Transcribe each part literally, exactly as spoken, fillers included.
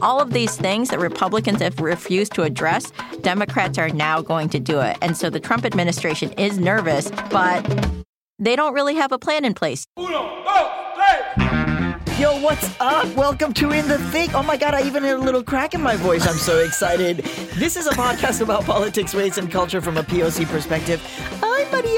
all of these things that Republicans have refused to address, Democrats are now going to do it. And so the Trump administration is nervous, but they don't really have a plan in place. Uno, dos, tres. Yo, what's up? Welcome to In the Thick. Oh my God, I even had a little crack in my voice. I'm so excited. This is a podcast about politics, race, and culture from a P O C perspective. I'm Maria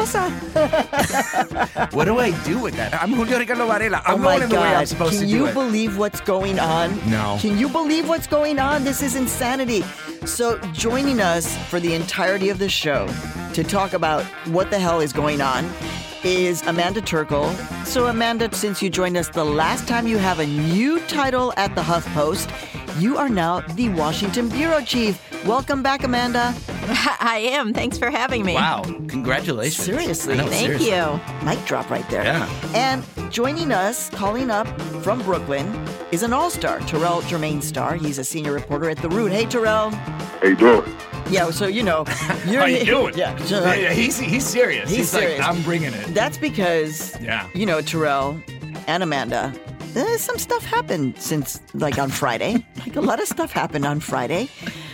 Hinojosa. What do I do with that? I'm Julio Ricardo Varela. I'm Oh my going the way I'm God. supposed Can to do you it. believe what's going on? No. Can you believe what's going on? This is insanity. So joining us for the entirety of the show to talk about what the hell is going on is Amanda Turkle. So Amanda, since you joined us the last time, you have a new title at the HuffPost. You are now the Washington Bureau Chief. Welcome back, Amanda. I am. Thanks for having me. Wow. Congratulations. Seriously. I know, Thank seriously. you. Mic drop right there. Yeah. And joining us, calling up from Brooklyn, is an all-star, Terrell Jermaine Starr. He's a senior reporter at The Root. Hey, Terrell. How you doing? Yeah, so you know, you're How you doing? Yeah, so, Yeah, yeah, he's he's serious. He's He's, serious. like, I'm bringing it. that's because Yeah. you know, Terrell and Amanda. Uh, some stuff happened since, like, on Friday. Like, a lot of stuff happened on Friday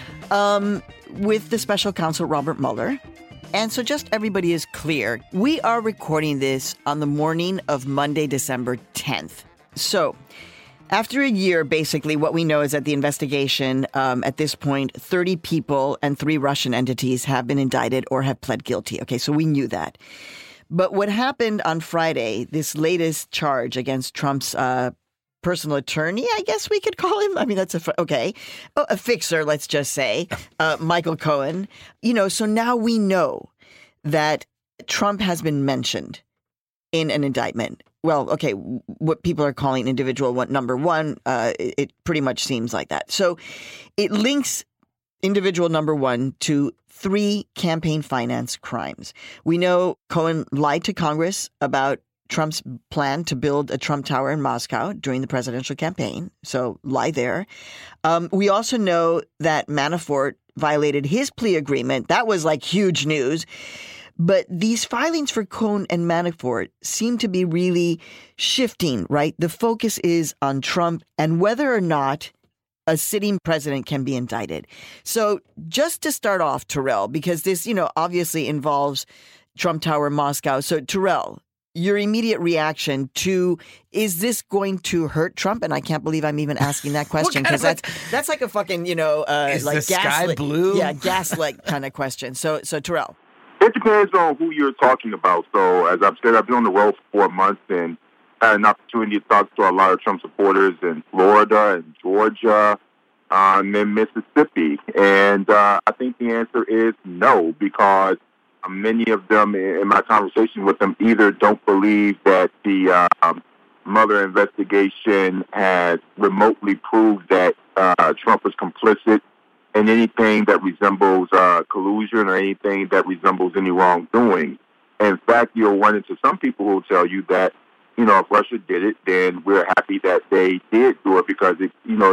um, with the special counsel, Robert Mueller. And so just everybody is clear, we are recording this on the morning of Monday, December tenth. So after a year, basically, what we know is that the investigation, um, at this point, thirty people and three Russian entities have been indicted or have pled guilty. Okay, so we knew that. But what happened on Friday, this latest charge against Trump's uh, personal attorney, I guess we could call him. I mean, that's a, okay, oh, a fixer, let's just say, uh, Michael Cohen. You know, so now we know that Trump has been mentioned in an indictment. Well, okay, what people are calling individual one, number one, uh, it, it pretty much seems like that. So it links individual number one to three campaign finance crimes. We know Cohen lied to Congress about Trump's plan to build a Trump Tower in Moscow during the presidential campaign. So lie there. Um, we also know that Manafort violated his plea agreement. That was like huge news. But these filings for Cohen and Manafort seem to be really shifting, right? The focus is on Trump and whether or not a sitting president can be indicted. So just to start off, Terrell, because this, you know, obviously involves Trump Tower, Moscow. So Terrell, your immediate reaction to, is this going to hurt Trump? And I can't believe I'm even asking that question because that's that's like a fucking, you know, uh, Is like the sky gaslit, blue? Yeah, gaslight kind of question. So, so Terrell. It depends on who you're talking about. So, as I've said, I've been on the road for four months and had an opportunity to talk to a lot of Trump supporters in Florida and Georgia uh, and then Mississippi. And uh, I think the answer is no, because many of them, in my conversation with them, either don't believe that the um, Mueller investigation has remotely proved that uh, Trump was complicit in anything that resembles uh, collusion or anything that resembles any wrongdoing. In fact, you'll run into some people who will tell you that, you know, if Russia did it, then we're happy that they did do it because, it, you know,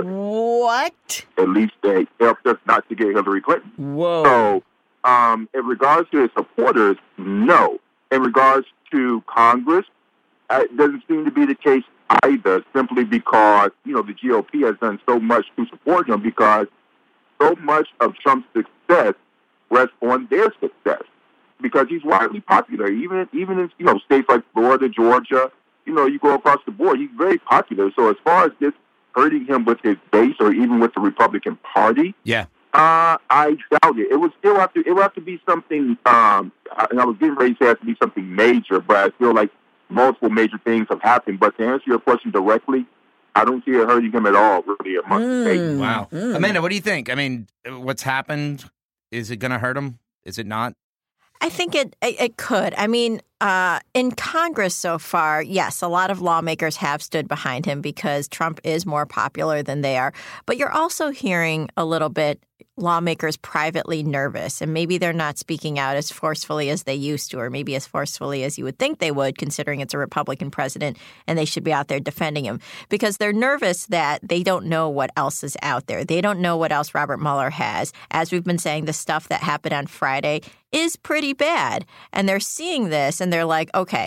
What? at least they helped us not to get Hillary Clinton. Whoa. So, um, in regards to his supporters, no. In regards to Congress, uh, it doesn't seem to be the case either, simply because, you know, the G O P has done so much to support him because so much of Trump's success rests on their success because he's widely popular. Even even in, you know, states like Florida, Georgia, you know, you go across the board, he's very popular. So as far as this hurting him with his base or even with the Republican Party, Yeah. uh, I doubt it. It would still have to. It would have to be something. Um, and I was getting ready to say it has to be something major, but I feel like multiple major things have happened. But to answer your question directly, I don't see it hurting him at all, really, among the states. Wow. Mm. Amanda, what do you think? I mean, what's happened? Is it going to hurt him? Is it not? I think it it, it could. I mean, uh, in Congress so far, yes, a lot of lawmakers have stood behind him because Trump is more popular than they are. But you're also hearing a little bit lawmakers privately nervous, and maybe they're not speaking out as forcefully as they used to, or maybe as forcefully as you would think they would, considering it's a Republican president and they should be out there defending him, because they're nervous that they don't know what else is out there. They don't know what else Robert Mueller has. As we've been saying, the stuff that happened on Friday is pretty bad, and they're seeing this and they're like, okay,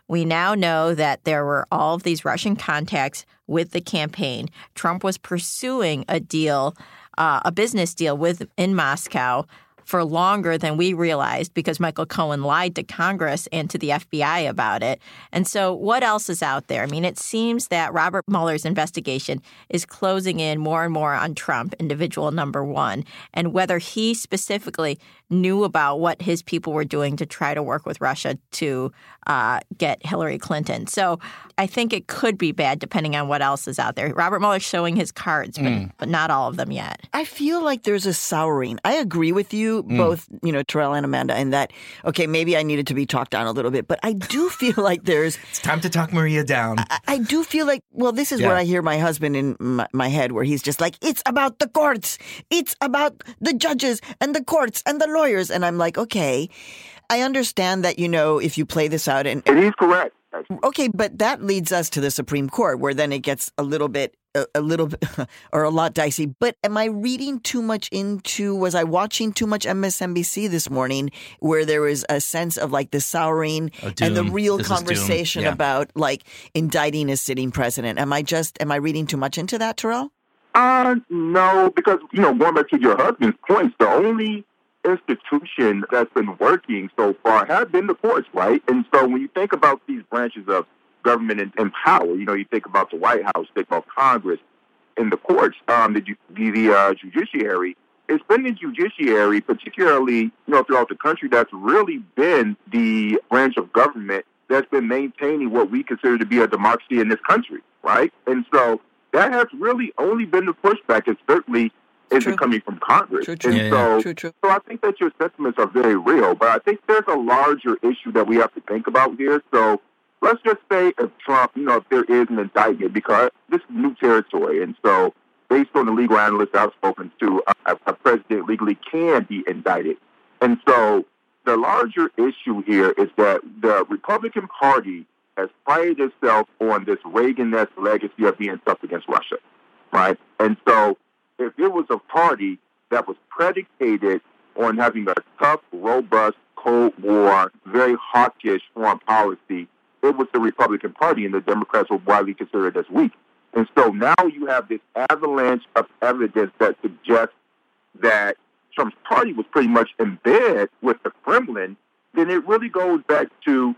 We now know that there were all of these Russian contacts with the campaign. Trump was pursuing a deal, uh, a business deal with in Moscow for longer than we realized because Michael Cohen lied to Congress and to the F B I about it. And so what else is out there? I mean, it seems that Robert Mueller's investigation is closing in more and more on Trump, individual number one, and whether he specifically knew about what his people were doing to try to work with Russia to uh, get Hillary Clinton. So I think it could be bad depending on what else is out there. Robert Mueller's showing his cards, but, mm. but not all of them yet. I feel like there's a souring. I agree with you, mm. both, you know, Terrell and Amanda, in that, okay, maybe I needed to be talked down a little bit, but I do feel like there's... It's time to talk Maria down. I, I do feel like, well, this is yeah. what I hear my husband in my, my head, where he's just like, it's about the courts. It's about the judges and the courts and the lawyers. And I'm like, okay, I understand that, you know, if you play this out and... It is correct. Okay, but that leads us to the Supreme Court, where then it gets a little bit, a, a little bit, or a lot dicey. But am I reading too much into, was I watching too much M S N B C this morning, where there was a sense of like the souring oh, and the real this conversation yeah. about like indicting a sitting president? Am I just, am I reading too much into that, Terrell? Uh, no, because, you know, going back to your husband's points, the only institution that's been working so far have been the courts, right? And so when you think about these branches of government and, and power, you know, you think about the White House, think about Congress and the courts, um, the, the, the uh, judiciary. It's been the judiciary, particularly, you know, throughout the country, that's really been the branch of government that's been maintaining what we consider to be a democracy in this country, right? And so that has really only been the pushback, and certainly isn't true. coming from Congress. True, true. And Yeah, so, yeah. True, true. so I think that your sentiments are very real, but I think there's a larger issue that we have to think about here. So let's just say if Trump, you know, if there is an indictment, because this is new territory. And so based on the legal analysts I've spoken to, a, a president legally can be indicted. And so the larger issue here is that the Republican Party has prided itself on this Reagan-esque legacy of being tough against Russia, right? And so if it was a party that was predicated on having a tough, robust, Cold War, very hawkish foreign policy, it was the Republican Party, and the Democrats were widely considered as weak. And so now you have this avalanche of evidence that suggests that Trump's party was pretty much in bed with the Kremlin. Then it really goes back to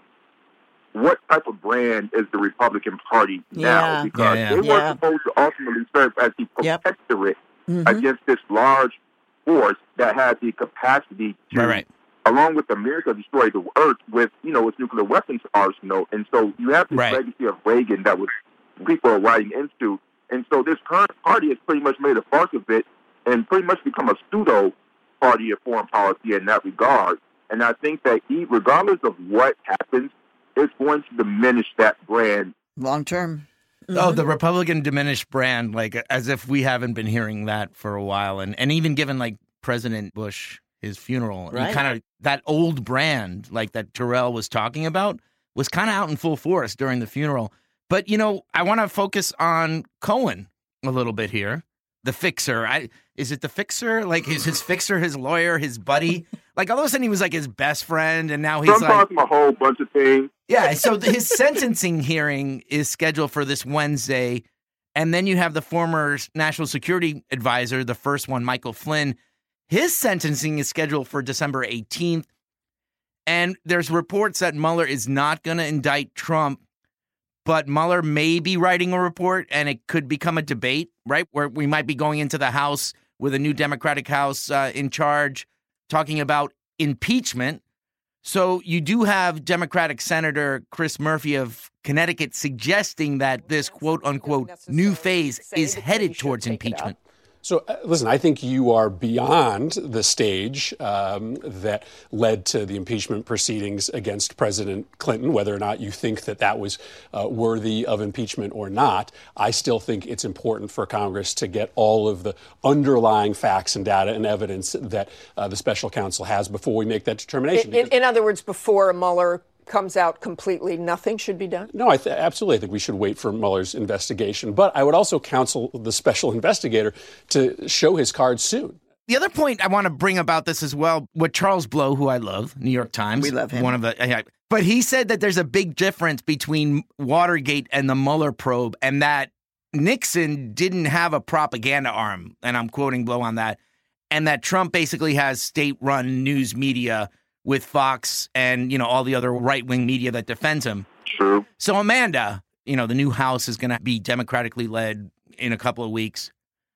what type of brand is the Republican Party now? Yeah. Because yeah, yeah. they were Yeah. supposed to ultimately serve as the Yep. protectorate Mm-hmm. against this large force that had the capacity to, Right, right. along with America, destroy the earth with, you know, its nuclear weapons arsenal. And so you have this Right. legacy of Reagan that was people are writing into. And so this current party has pretty much made a farce of it and pretty much become a pseudo party of foreign policy in that regard. And I think that he, regardless of what happens, it's going to diminish that brand. Long term. Oh, the Republican diminished brand, like as if we haven't been hearing that for a while. And, and even given like President Bush, his funeral, Right. kind of that old brand like that Terrell was talking about was kind of out in full force during the funeral. But, you know, I want to focus on Cohen a little bit here. The fixer. I, is it the fixer? Like, is his fixer his lawyer, his buddy? Like, all of a sudden he was like his best friend, and now he's Sometimes like... a whole bunch of things. Yeah, so his sentencing hearing is scheduled for this Wednesday, and then you have the former National Security Advisor, the first one, Michael Flynn. His sentencing is scheduled for December eighteenth, and there's reports that Mueller is not going to indict Trump, but Mueller may be writing a report, and it could become a debate, right, where we might be going into the House with a new Democratic House uh, in charge, talking about impeachment. So you do have Democratic Senator Chris Murphy of Connecticut suggesting that this quote-unquote new phase is headed towards impeachment. So, uh, listen, I think you are beyond the stage um, that led to the impeachment proceedings against President Clinton, whether or not you think that that was uh, worthy of impeachment or not. I still think it's important for Congress to get all of the underlying facts and data and evidence that uh, the special counsel has before we make that determination. In, in other words, before Mueller comes out completely, nothing should be done? No, I th- absolutely. I think we should wait for Mueller's investigation. But I would also counsel the special investigator to show his cards soon. The other point I want to bring about this as well, what Charles Blow, who I love, New York Times. We love him. One of the, but he said that there's a big difference between Watergate and the Mueller probe, and that Nixon didn't have a propaganda arm, and I'm quoting Blow on that, and that Trump basically has state-run news media with Fox and, you know, all the other right-wing media that defends him. True. So, Amanda, you know, the new House is going to be democratically led in a couple of weeks.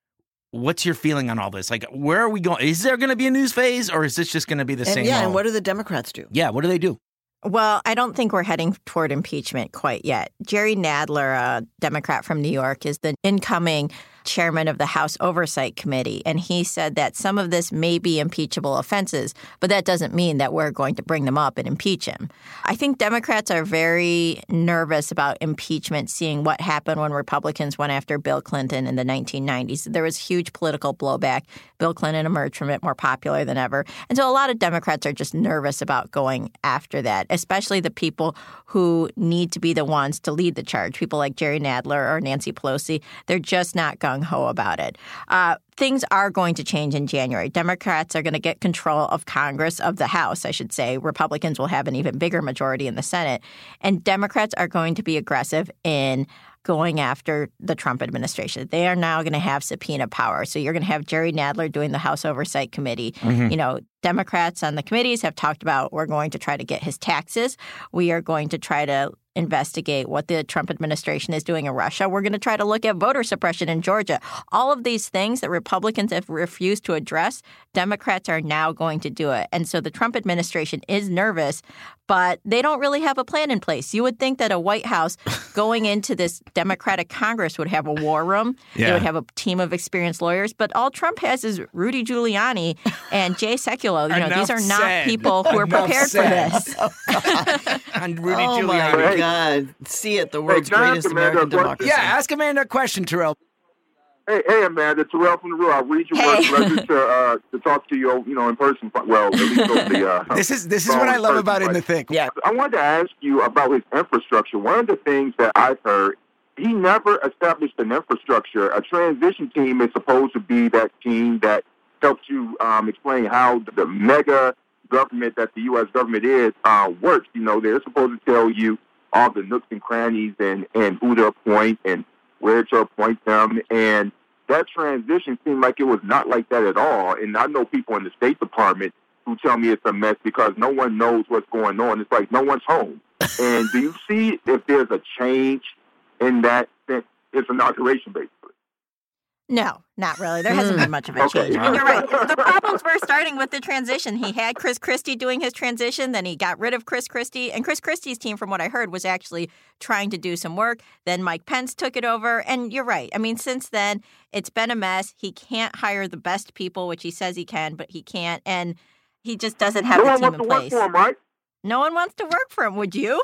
What's your feeling on all this? Like, where are we going? Is there going to be a news phase, or is this just going to be the And same? yeah, old? and what do the Democrats do? Yeah, what do they do? Well, I don't think we're heading toward impeachment quite yet. Jerry Nadler, a Democrat from New York, is the incoming chairman of the House Oversight Committee, and he said that some of this may be impeachable offenses, but that doesn't mean that we're going to bring them up and impeach him. I think Democrats are very nervous about impeachment, seeing what happened when Republicans went after Bill Clinton in the nineteen nineties. There was huge political blowback. Bill Clinton emerged from it more popular than ever. And so a lot of Democrats are just nervous about going after that, especially the people who need to be the ones to lead the charge, people like Jerry Nadler or Nancy Pelosi. They're just not gung-ho about it. Uh, things are going to change in January. Democrats are going to get control of Congress, of the House, I should say. Republicans will have an even bigger majority in the Senate. And Democrats are going to be aggressive in going after the Trump administration. They are now going to have subpoena power. So you're going to have Jerry Nadler doing the House Oversight Committee. Mm-hmm. You know, Democrats on the committees have talked about, we're going to try to get his taxes. We are going to try to investigate what the Trump administration is doing in Russia. We're going to try to look at voter suppression in Georgia. All of these things that Republicans have refused to address, Democrats are now going to do it. And so the Trump administration is nervous, but they don't really have a plan in place. You would think that a White House going into this Democratic Congress would have a war room. Yeah. They would have a team of experienced lawyers. But all Trump has is Rudy Giuliani and Jay Sekulow. You know, these are not said. people who are Enough prepared said. for this. And Rudy Oh, Giuliani. my God. See it, the world's can I ask greatest Amanda American a question? democracy. Yeah, ask Amanda a question, Terrell. Hey, hey, Amanda, Terrell from the Real. I'll read your Hey. words pleasure to uh, to talk to you, you know, in person. Well, at least over the, uh, This is this is phone what I love person, about In but- the Thick. Yeah. I wanted to ask you about his infrastructure. One of the things that I've heard, he never established an infrastructure. A transition team is supposed to be that team that helps you um, explain how the mega government that the U S government is uh, works. You know, they're supposed to tell you all the nooks and crannies and, and who to appoint and where to appoint them. And that transition seemed like it was not like that at all. And I know people in the State Department who tell me it's a mess because no one knows what's going on. It's like no one's home. And do you see if there's a change in that since its inauguration, basically? No, not really. There hasn't been much of a Okay. change. And you're right. The problems were starting with the transition. He had Chris Christie doing his transition, then he got rid of Chris Christie. And Chris Christie's team, from what I heard, was actually trying to do some work. Then Mike Pence took it over. And you're right. I mean, since then, it's been a mess. He can't hire the best people, which he says he can, but he can't. And he just doesn't have No the one team wants in to work place. for him, right? No one wants to work for him, would you?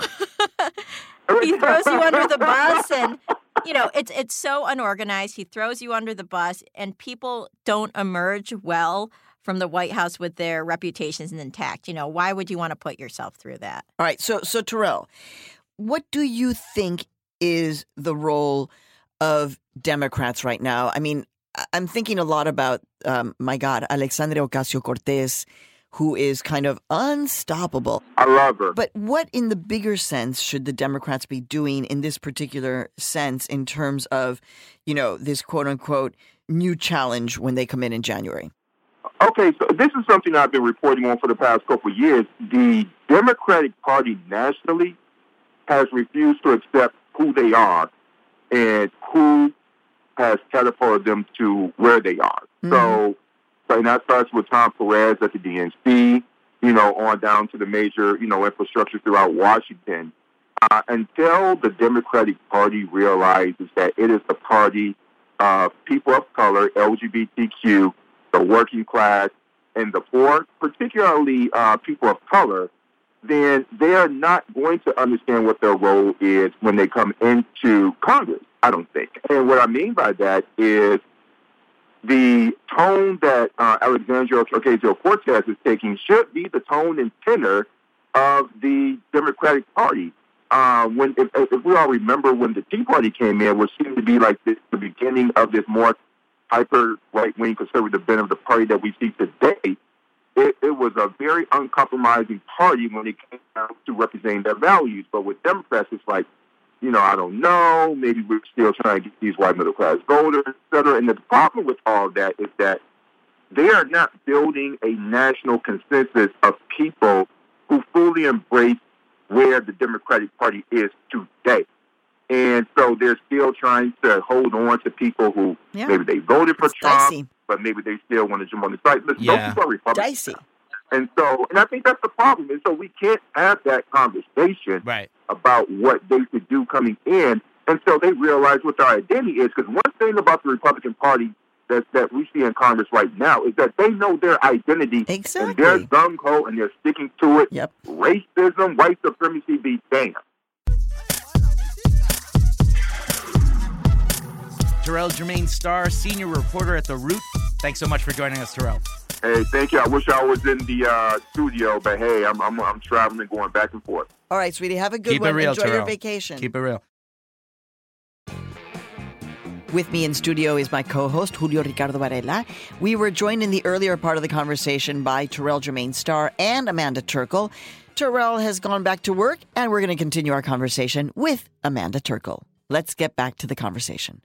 He throws you under the bus, and you know it's it's so unorganized. He throws you under the bus, and people don't emerge well from the White House with their reputations intact. You know, why would you want to put yourself through that? All right, so so Terrell, what do you think is the role of Democrats right now? I mean, I- I'm thinking a lot about, um, my God, Alexandria Ocasio-Cortez, who is kind of unstoppable. I love her. But what in the bigger sense should the Democrats be doing in this particular sense in terms of, you know, this quote unquote new challenge when they come in in January? Okay, so this is something I've been reporting on for the past couple of years. The Democratic Party nationally has refused to accept who they are and who has catapulted them to where they are. Mm-hmm. So, so that starts with Tom Perez at the D N C, you know, on down to the major, you know, infrastructure throughout Washington. Uh, until the Democratic Party realizes that it is the party of people of color, L G B T Q, the working class, and the poor, particularly uh, people of color, then they are not going to understand what their role is when they come into Congress, I don't think. And what I mean by that is the tone that uh, Alexandria Ocasio-Cortez is taking should be the tone and tenor of the Democratic Party. Uh, when if, if we all remember when the Tea Party came in, which seemed to be like this, the beginning of this more hyper right-wing conservative bent of the party that we see today, it, it was a very uncompromising party when it came down to representing their values. But with Democrats, it's like, you know, I don't know, maybe we're still trying to get these white middle-class voters, et cetera. And the problem with all that is that they are not building a national consensus of people who fully embrace where the Democratic Party is today. And so they're still trying to hold on to people who yeah. maybe they voted for it's Trump, dicey. but maybe they still want to jump on the side. Listen, Yeah. those people are Republicans. Dicey. And so, and I think that's the problem. And so we can't have that conversation Right. about what they should do coming in until they realize what their identity is. Because one thing about the Republican Party that, that we see in Congress right now is that they know their identity. Exactly. And they're gung-ho and they're sticking to it. Yep. Racism, white supremacy be damned. Terrell Jermaine Starr, senior reporter at The Root. Thanks so much for joining us, Terrell. Hey, thank you. I wish I was in the uh, studio, but hey, I'm, I'm I'm traveling, going back and forth. All right, sweetie, have a good Keep one. it real, Enjoy Terrell. your vacation. Keep it real. With me in studio is my co-host, Julio Ricardo Varela. We were joined in the earlier part of the conversation by Terrell Jermaine Starr and Amanda Turkle. Terrell has gone back to work, and we're going to continue our conversation with Amanda Turkle. Let's get back to the conversation.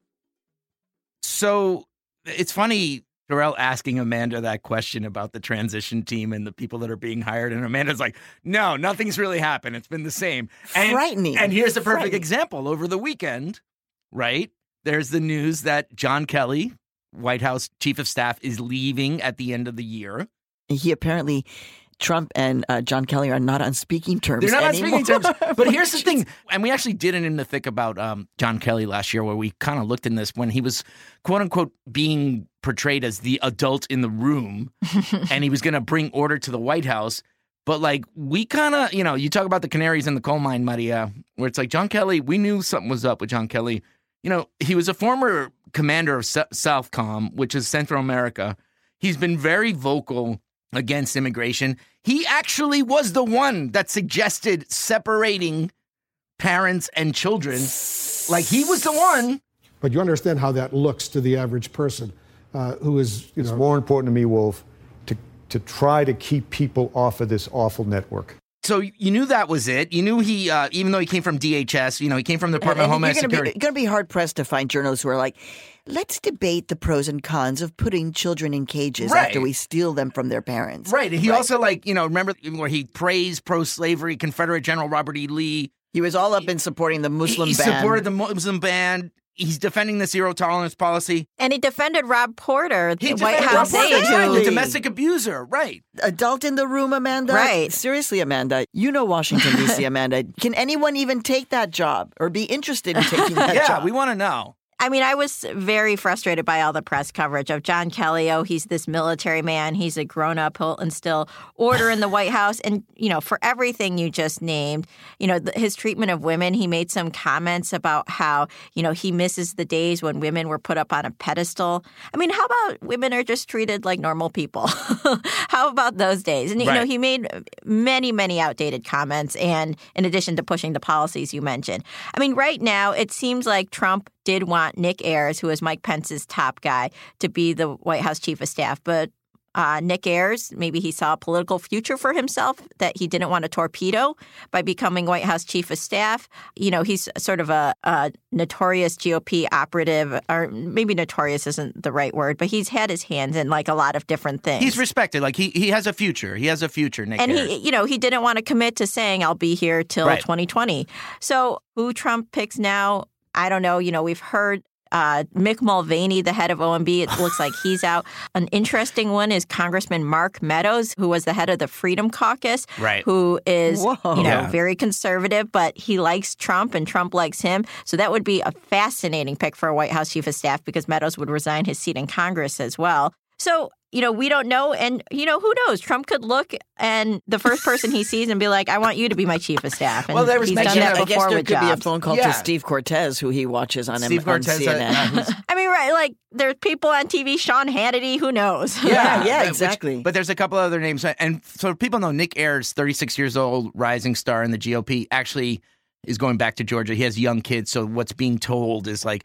So it's funny, Terrell asking Amanda that question about the transition team and the people that are being hired. And Amanda's like, no, nothing's really happened. It's been the same. And, Frightening. And here's the perfect Frightening. example. Over the weekend, right, there's the news that John Kelly, White House chief of staff, is leaving at the end of the year. He apparently, Trump and uh, John Kelly are not on speaking terms They're not anymore. on speaking terms. But here's the thing. And we actually did an In the Thick about um, John Kelly last year where we kind of looked in this when he was, quote unquote, being portrayed as the adult in the room and he was going to bring order to the White House. But like we kind of, you know, you talk about the canaries in the coal mine, Maria, where it's like John Kelly, we knew something was up with John Kelly. You know, he was a former commander of S- Southcom, which is Central America. He's been very vocal against immigration. He actually was the one that suggested separating parents and children. Like, he was the one. But you understand how that looks to the average person uh, who is, you It's know. more important to me, Wolf, to, to try to keep people off of this awful network. So you knew that was it. You knew he, uh, even though he came from D H S, you know, he came from the Department of Homeland you're Security. You're going to be hard pressed to find journalists who are like, let's debate the pros and cons of putting children in cages Right. after we steal them from their parents. Right. And he Right. also, like, you know, remember where he praised pro-slavery Confederate General Robert E. Lee. He was all up in supporting the Muslim he ban. supported the Muslim ban. He's defending the zero tolerance policy. And he defended Rob Porter, He the White defended House Rob Porter, aide, right, who the domestic abuser. Right. Adult in the room, Amanda? Right. Seriously, Amanda. You know Washington, D C, Amanda. Can anyone even take that job or be interested in taking that yeah, job? we want to know. I mean, I was very frustrated by all the press coverage of John Kelly. Oh, he's this military man. He's a grown-up. He'll instill order in the White House. And, you know, for everything you just named, you know, the, his treatment of women, he made some comments about how, you know, he misses the days when women were put up on a pedestal. I mean, how about women are just treated like normal people? How about those days? And, you Right. know, he made many, many outdated comments. And in addition to pushing the policies you mentioned, I mean, right now, it seems like Trump did want Nick Ayers, who is Mike Pence's top guy, to be the White House chief of staff. But uh, Nick Ayers, maybe he saw a political future for himself that he didn't want to torpedo by becoming White House chief of staff. You know, he's sort of a, a notorious G O P operative, or maybe notorious isn't the right word, but he's had his hands in like a lot of different things. He's respected. Like, he, he has a future. He has a future, Nick And Ayers. he, you know, he didn't want to commit to saying, I'll be here till Right. twenty twenty. So who Trump picks now, I don't know. You know, we've heard uh, Mick Mulvaney, the head of O M B, it looks like he's out. An interesting one is Congressman Mark Meadows, who was the head of the Freedom Caucus, Right. who is, Whoa. you know, Yeah. very conservative, but he likes Trump and Trump likes him. So that would be a fascinating pick for a White House chief of staff because Meadows would resign his seat in Congress as well. So, you know, we don't know. And, you know, who knows? Trump could look and the first person he sees and be like, I want you to be my chief of staff. And Well, there was he's done mention that I before guess there with could be a jobs. phone call Yeah. to Steve Cortez, who he watches on, Steve M- Cortez, on C N N. uh, who's- I mean, right, like there's people on T V, Sean Hannity, who knows? Yeah, yeah, Which- exactly. but there's a couple other names. And so people know Nick Ayers, thirty-six years old, rising star in the G O P, actually is going back to Georgia. He has young kids. So what's being told is like,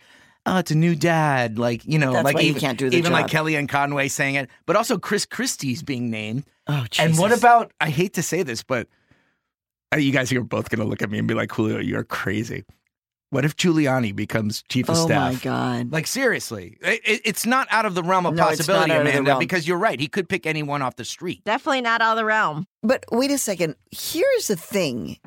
oh, it's a new dad. Like, you know, That's like why you even, can't do the even job. like Kellyanne Conway saying it, but also Chris Christie's being named. Oh, Jesus. And what about, I hate to say this, but uh, you guys are both going to look at me and be like, Julio, you're crazy. What if Giuliani becomes chief of oh staff? Oh, my God. Like, seriously. It, it's not out of the realm of No, it's possibility, not out of the Amanda, realm. because you're right. He could pick anyone off the street. Definitely not out of the realm. But wait a second. Here's the thing.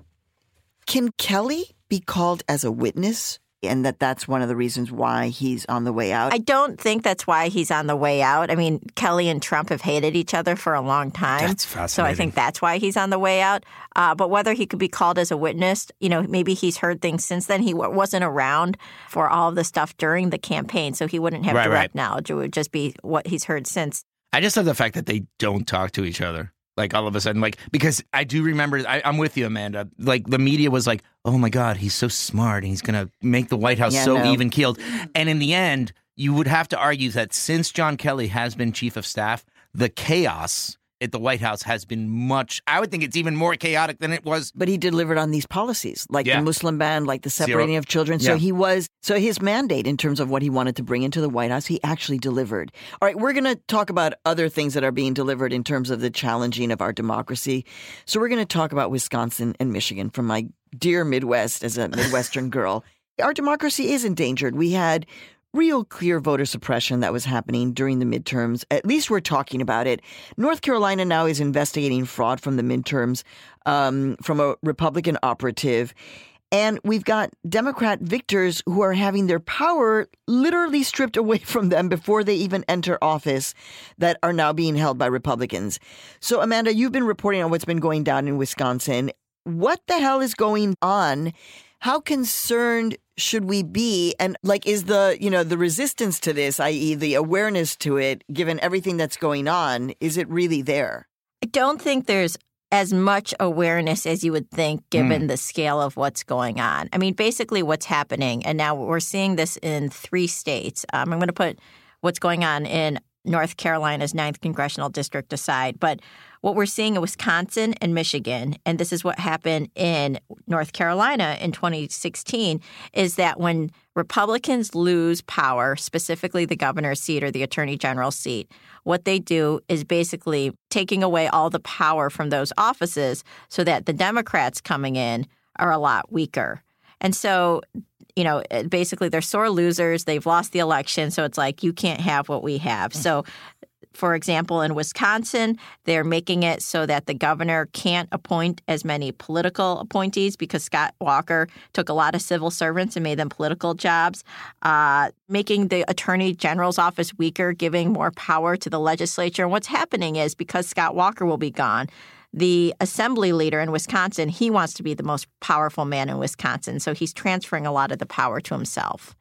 Can Kelly be called as a witness? And that that's one of the reasons why he's on the way out? I don't think that's why he's on the way out. I mean, Kelly and Trump have hated each other for a long time. That's So fascinating. I think that's why he's on the way out. Uh, but whether he could be called as a witness, you know, maybe he's heard things since then. He w- wasn't around for all of the stuff during the campaign, so he wouldn't have Right, direct right. knowledge. It would just be what he's heard since. I just love the fact that they don't talk to each other. Like, all of a sudden, like, because I do remember, I, I'm with you, Amanda. Like, the media was like, oh my God, he's so smart. And he's going to make the White House Yeah, so no. even keeled. And in the end, you would have to argue that since John Kelly has been chief of staff, the chaos at the White House has been much, I would think it's even more chaotic than it was. But he delivered on these policies, like Yeah. the Muslim ban, like the separating Zero. of children. So Yeah. he was, so his mandate in terms of what he wanted to bring into the White House, he actually delivered. All right, we're going to talk about other things that are being delivered in terms of the challenging of our democracy. So we're going to talk about Wisconsin and Michigan from my dear Midwest as a Midwestern girl. Our democracy is endangered. We had real clear voter suppression that was happening during the midterms. At least we're talking about it. North Carolina now is investigating fraud from the midterms um, from a Republican operative. And we've got Democrat victors who are having their power literally stripped away from them before they even enter office that are now being held by Republicans. So, Amanda, you've been reporting on what's been going down in Wisconsin. What the hell is going on? How concerned should we be? And like, is the, you know, the resistance to this, that is the awareness to it, given everything that's going on, is it really there? I don't think there's as much awareness as you would think given mm. the scale of what's going on. I mean, basically what's happening, and now we're seeing this in three states. Um, I'm going to put what's going on in North Carolina's ninth Congressional District aside, but what we're seeing in Wisconsin and Michigan, and this is what happened in North Carolina in twenty sixteen, is that when Republicans lose power, specifically the governor's seat or the attorney general's seat, what they do is basically taking away all the power from those offices so that the Democrats coming in are a lot weaker. And so, you know, basically they're sore losers. They've lost the election. So it's like, you can't have what we have. So, for example, in Wisconsin, they're making it so that the governor can't appoint as many political appointees because Scott Walker took a lot of civil servants and made them political jobs, uh, making the attorney general's office weaker, giving more power to the legislature. And what's happening is because Scott Walker will be gone, the assembly leader in Wisconsin, he wants to be the most powerful man in Wisconsin. So he's transferring a lot of the power to himself.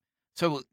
So,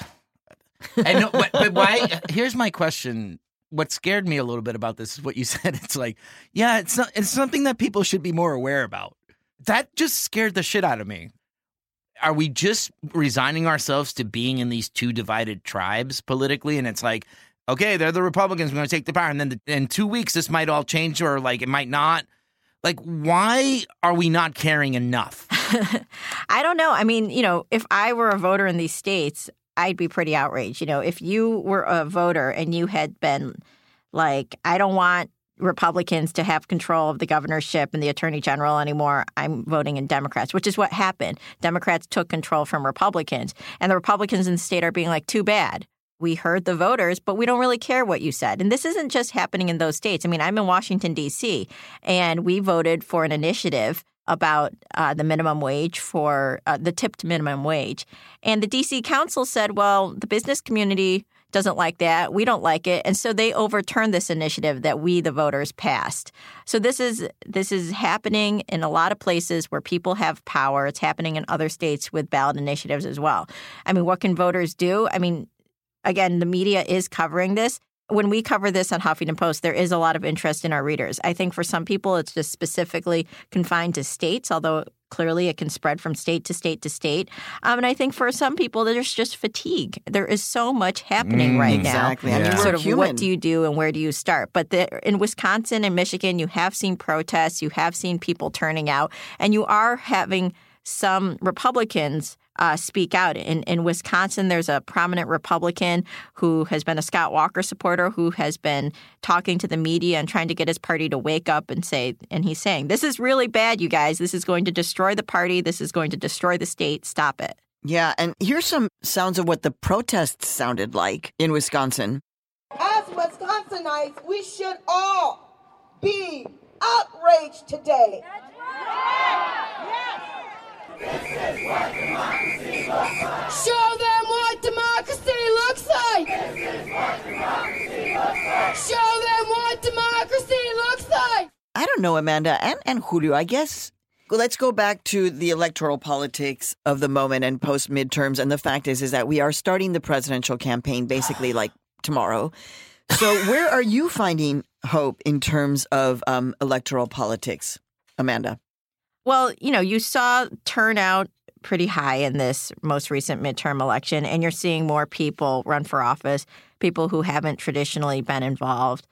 I know, but, but why? Here's my question. What scared me a little bit about this is what you said. It's like, yeah, it's not, it's something that people should be more aware about. That just scared the shit out of me. Are we just resigning ourselves to being in these two divided tribes politically? And it's like, okay, they're the Republicans. We're going to take the power. And then the, in two weeks, this might all change or like it might not. Like, why are we not caring enough? I don't know. I mean, you know, if I were a voter in these states, I'd be pretty outraged. You know, if you were a voter and you had been like, I don't want Republicans to have control of the governorship and the attorney general anymore, I'm voting in Democrats, which is what happened. Democrats took control from Republicans, and the Republicans in the state are being like, too bad. We heard the voters, but we don't really care what you said. And this isn't just happening in those states. I mean, I'm in Washington, D C, and we voted for an initiative about uh, the minimum wage for uh, the tipped minimum wage. And the D C Council said, well, the business community doesn't like that. We don't like it. And so they overturned this initiative that we, the voters, passed. So this is this is happening in a lot of places where people have power. It's happening in other states with ballot initiatives as well. I mean, what can voters do? I mean, again, the media is covering this. When we cover this on Huffington Post, there is a lot of interest in our readers. I think for some people, it's just specifically confined to states, although clearly it can spread from state to state to state. Um, and I think for some people, there's just fatigue. There is so much happening Mm, right exactly. now. I mean, we're Sort of human. what do you do and where do you start? But the, in Wisconsin and Michigan, you have seen protests. You have seen people turning out. And you are having some Republicans uh, speak out. In, in Wisconsin, there's a prominent Republican who has been a Scott Walker supporter who has been talking to the media and trying to get his party to wake up and say, and he's saying, this is really bad, you guys. This is going to destroy the party. This is going to destroy the state. Stop it. Yeah, and here's some sounds of what the protests sounded like in Wisconsin. As Wisconsinites, we should all be outraged today. That's right. Yes. This is what democracy looks like. Show them what democracy looks like. This is what democracy looks like. Show them what democracy looks like. I don't know, Amanda and, and Julio, I guess. Well, let's go back to the electoral politics of the moment and post midterms. And the fact is, is that we are starting the presidential campaign basically like tomorrow. So where are you finding hope in terms of um, electoral politics, Amanda? Well, you know, you saw turnout pretty high in this most recent midterm election, and you're seeing more people run for office, people who haven't traditionally been involved.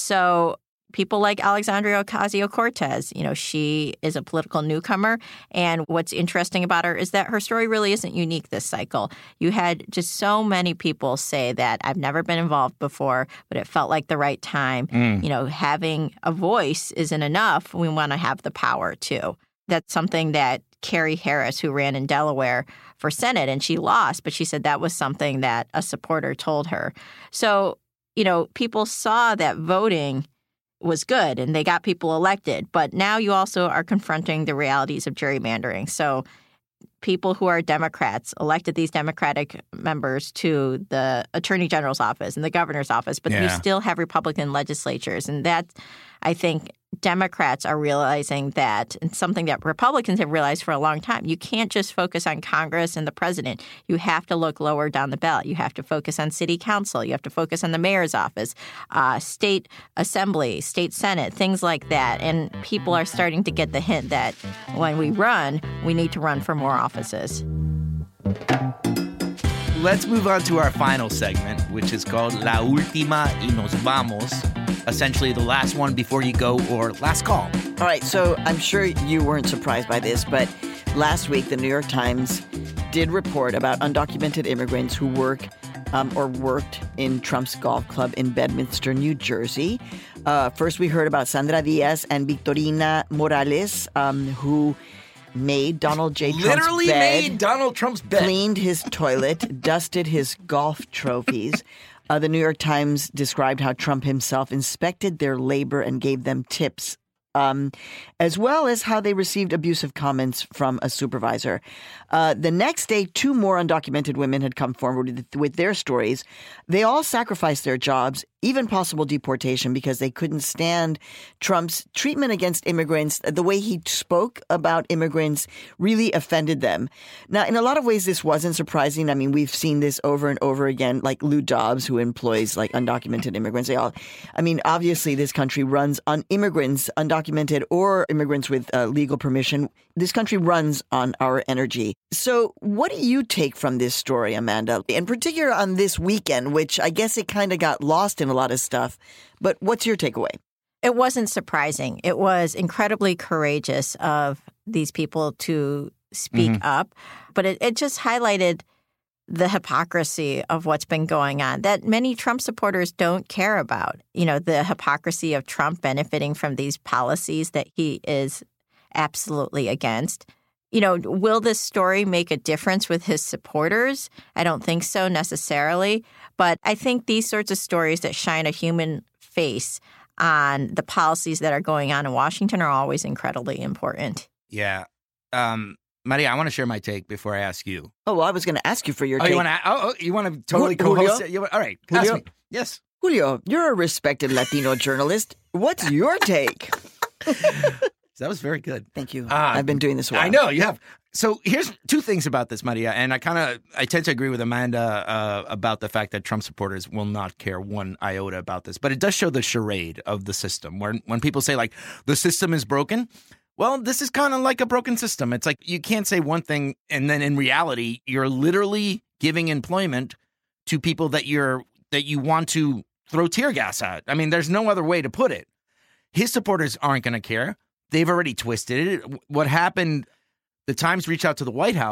So people like Alexandria Ocasio-Cortez, you know, she is a political newcomer. And what's interesting about her is that her story really isn't unique this cycle. You had just so many people say that I've never been involved before, but it felt like the right time. Mm. You know, having a voice isn't enough. We want to have the power, too. That's something that Carrie Harris, who ran in Delaware for Senate, and she lost, but she said that was something that a supporter told her. So, you know, people saw that voting was good and they got people elected. But now you also are confronting the realities of gerrymandering. So people who are Democrats elected these Democratic members to the Attorney General's office and the governor's office, but yeah. you still have Republican legislatures. And that, I think, Democrats are realizing that, and something that Republicans have realized for a long time, you can't just focus on Congress and the president. You have to look lower down the ballot. You have to focus on city council. You have to focus on the mayor's office, uh, state assembly, state senate, things like that. And people are starting to get the hint that when we run, we need to run for more offices. Let's move on to our final segment, which is called La Última y Nos Vamos. Essentially the last one before you go, or last call. All right, so I'm sure you weren't surprised by this, but last week the New York Times did report about undocumented immigrants who work um, or worked in Trump's golf club in Bedminster, New Jersey. Uh, first, we heard about Sandra Diaz and Victorina Morales, um, who made Donald J. Trump's Literally bed, made Donald Trump's bed, cleaned his toilet, dusted his golf trophies. Uh, the New York Times described how Trump himself inspected their labor and gave them tips, um, as well as how they received abusive comments from a supervisor. Uh, the next day, two more undocumented women had come forward with, with their stories. They all sacrificed their jobs, even possible deportation, because they couldn't stand Trump's treatment against immigrants. The way he spoke about immigrants really offended them. Now, in a lot of ways, this wasn't surprising. I mean, we've seen this over and over again, like Lou Dobbs, who employs like undocumented immigrants. They all, I mean, obviously, this country runs on immigrants, undocumented or immigrants with uh, legal permission. This country runs on our energy. So what do you take from this story, Amanda? In particular on this weekend, which I guess it kind of got lost in a lot of stuff. But what's your takeaway? It wasn't surprising. It was incredibly courageous of these people to speak mm-hmm. up. But it, it just highlighted the hypocrisy of what's been going on that many Trump supporters don't care about. You know, the hypocrisy of Trump benefiting from these policies that he is absolutely against. You know, will this story make a difference with his supporters? I don't think so necessarily. But I think these sorts of stories that shine a human face on the policies that are going on in Washington are always incredibly important. Yeah. Um, Maria, I want to share my take before I ask you. Oh, well, I was going to ask you for your oh, take. You wanna, oh, oh, you want to totally Julio? co-host it? You, all right. Julio? Ask me. Yes. Julio, you're a respected Latino journalist. What's your take? That was very good. Thank you. Uh, I've been doing this a while. I know you have. So here's two things about this, Maria, and I kind of I tend to agree with Amanda uh, about the fact that Trump supporters will not care one iota about this, but it does show the charade of the system. Where when people say like the system is broken, well, this is kind of like a broken system. It's like you can't say one thing and then in reality you're literally giving employment to people that you're that you want to throw tear gas at. I mean, there's no other way to put it. His supporters aren't going to care. They've already twisted it. What happened, the Times reached out to the White House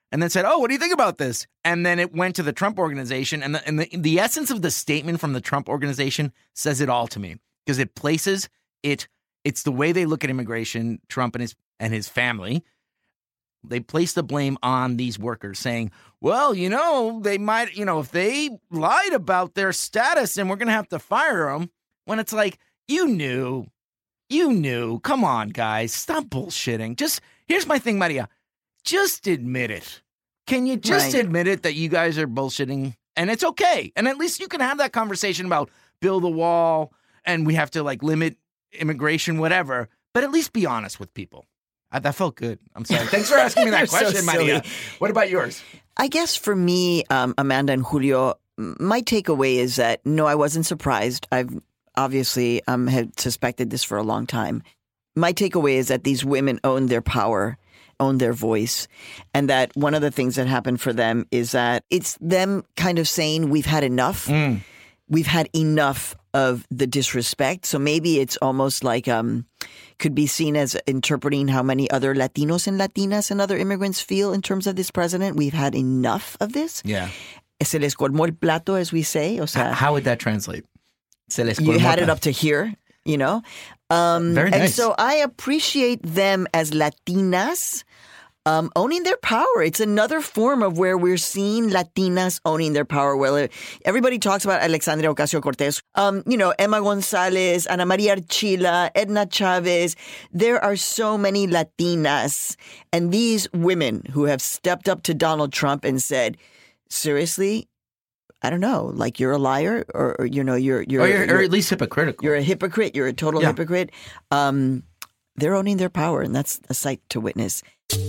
and then said, oh, what do you think about this? And then it went to the Trump organization. And the, and the, the essence of the statement from the Trump organization says it all to me, because it places it. It's the way they look at immigration, Trump and his and his family. They place the blame on these workers, saying, well, you know, they might, you know, if they lied about their status and we're going to have to fire them. When it's like, you knew, you knew. Come on, guys. Stop bullshitting. Just here's my thing, Maria. Just admit it. Can you just Right. admit it that you guys are bullshitting? And it's okay. And at least you can have that conversation about build a wall and we have to like limit immigration, whatever. But at least be honest with people. I, that felt good. I'm sorry. Thanks for asking me that You're so question, Maria. silly. What about yours? I guess for me, um, Amanda and Julio, my takeaway is that no, I wasn't surprised. I've obviously um, had suspected this for a long time. My takeaway is that these women own their power, own their voice, and that one of the things that happened for them is that it's them kind of saying, we've had enough. Mm. We've had enough of the disrespect. So maybe it's almost like um, could be seen as interpreting how many other Latinos and Latinas and other immigrants feel in terms of this president. We've had enough of this. Yeah. Se les colmó el plato, as we say. O sea, How would that translate? Se les you had colmó. it up to here, you know? Um, Very And nice. so I appreciate them as Latinas um, owning their power. It's another form of where we're seeing Latinas owning their power. Well, everybody talks about Alexandria Ocasio-Cortez. Um, you know, Emma Gonzalez, Ana Maria Archila, Edna Chavez. There are so many Latinas. And these women who have stepped up to Donald Trump and said, seriously, I don't know, like you're a liar or, or you know, you're, you're, Or, you're, you're or at least hypocritical. you're a hypocrite. You're a total Yeah. hypocrite. Um, they're owning their power, and that's a sight to witness.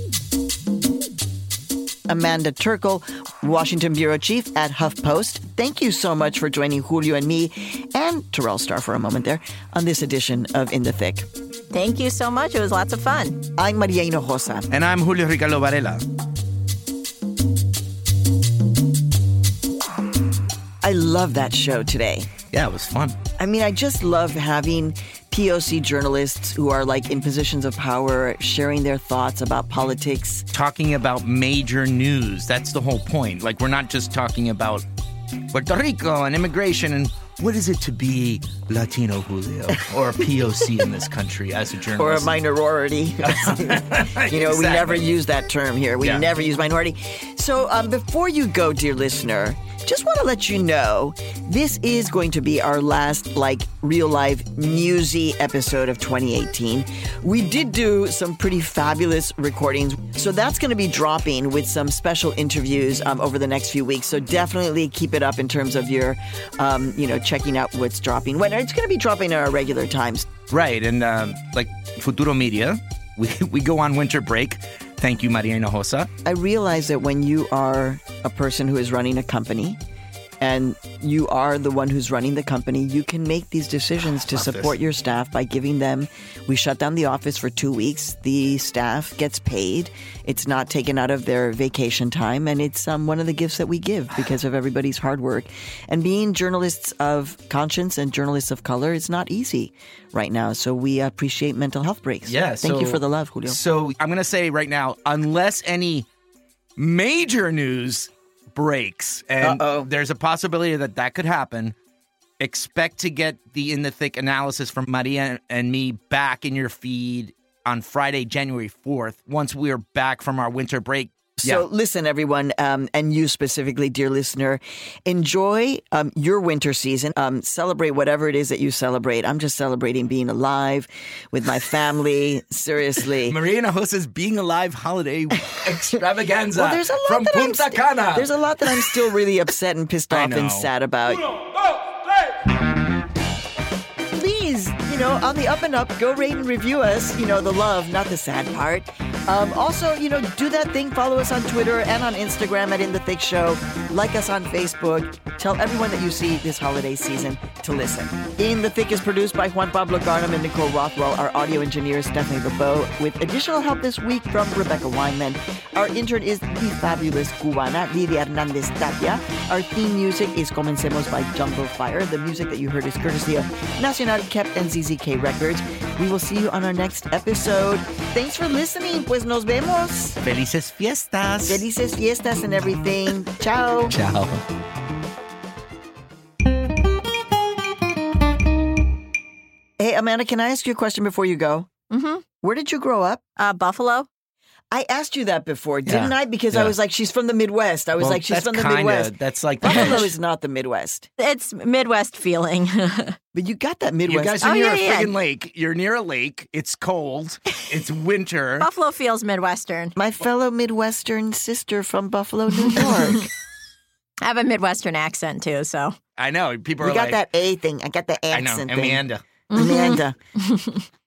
Amanda Turkle, Washington Bureau Chief at HuffPost. Thank you so much for joining Julio and me and Terrell Starr for a moment there on this edition of In the Thick. Thank you so much. It was lots of fun. I'm Maria Hinojosa. And I'm Julio Ricardo Varela. I love that show today. Yeah, it was fun. I mean, I just love having P O C journalists who are like in positions of power sharing their thoughts about politics. Talking about major news. That's the whole point. Like, we're not just talking about Puerto Rico and immigration and what is it to be Latino, Julio, or a P O C in this country as a journalist? Or a minority. You know, we never use that term here. We Yeah. never use minority. So um, before you go, dear listener, just want to let you know, this is going to be our last, like, real-life newsy episode of twenty eighteen. We did do some pretty fabulous recordings, so that's going to be dropping with some special interviews um, over the next few weeks. So definitely keep it up in terms of your, um, you know, checking out what's dropping. When it's going to be dropping at our regular times. Right, and um, like Futuro Media, we, we go on winter break. Thank you, Maria Hinojosa. I realize that when you are a person who is running a company and you are the one who's running the company, you can make these decisions to Love support this. your staff by giving them, we shut down the office for two weeks. The staff gets paid. It's not taken out of their vacation time. And it's um, one of the gifts that we give because of everybody's hard work. And being journalists of conscience and journalists of color is not easy right now. So we appreciate mental health breaks. Yeah, Thank so- you for the love, Julio. So I'm going to say right now, unless any major news breaks, and Uh-oh. there's a possibility that that could happen, expect to get the In the Thick analysis from Maria and me back in your feed on Friday, January fourth, once we're back from our winter break. So Yeah. listen, everyone, um, and you specifically, dear listener, enjoy um, your winter season. Um, celebrate whatever it is that you celebrate. I'm just celebrating being alive with my family. Seriously. Maria Hinojosa's Being Alive holiday extravaganza Well, there's a lot from that I'm Punta st- Cana. There's a lot that I'm still really upset and pissed I off and know. sad about. Uno, dos, tres. Please, you know, on the up and up, go rate and review us. You know, the love, not the sad part. Um, also, you know, do that thing. Follow us on Twitter and on Instagram at In the Thick Show. Like us on Facebook. Tell everyone that you see this holiday season to to listen. In the Thick is produced by Juan Pablo Garnham and Nicole Rothwell. Our audio engineer is Stephanie LeBeau, with additional help this week from Rebecca Weinman. Our intern is the fabulous Cubana, Lidia Hernandez Tapia. Our theme music is Comencemos by Jungle Fire. The music that you heard is courtesy of Nacional Kept and Z Z K Records. We will see you on our next episode. Thanks for listening. Pues nos vemos. Felices fiestas. Felices fiestas and everything. Ciao. Ciao. Hey, Amanda, can I ask you a question before you go? Mm-hmm. Where did you grow up? Uh, Buffalo. I asked you that before, didn't Yeah. I? Because Yeah. I was like, she's from the Midwest. I was Well, like, she's that's from the kinda, Midwest. That's like the Buffalo edge. is not the Midwest. It's Midwest feeling. But you got that You Midwest. guys are Oh, near yeah, a yeah. friggin' lake. You're near a lake. It's cold. It's winter. Buffalo feels Midwestern. My fellow Midwestern sister from Buffalo, New York. I have a Midwestern accent, too, so. I know. People We are got like, that A thing. I got the I know. accent thing. Amanda. Amanda.